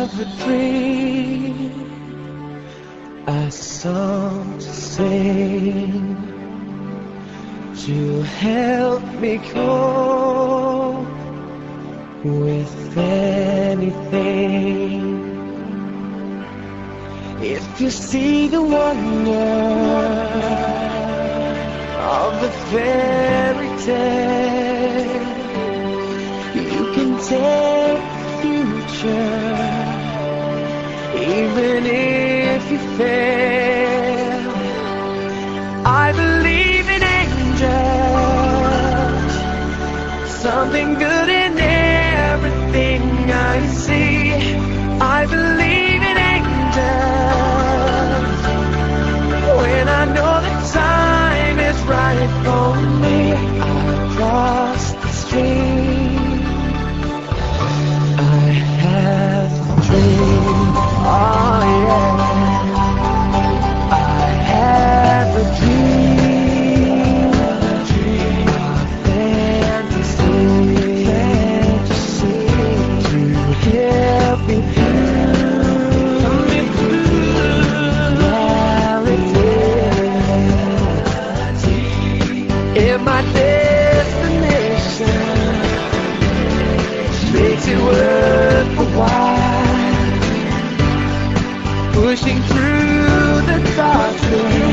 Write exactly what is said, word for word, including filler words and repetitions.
have a dream, a song to sing, to help me cope with anything. If you see the wonder of the fairy tale, you can take the future, even if you fail. I believe in angels, something good in everything I see. I believe in angels when I know the time is right for me. I cross the stream, I have a dream. Oh yeah, I have a dream, a dream of fantasy, fantasy to help me my destination makes it worth a while, pushing through the darkness.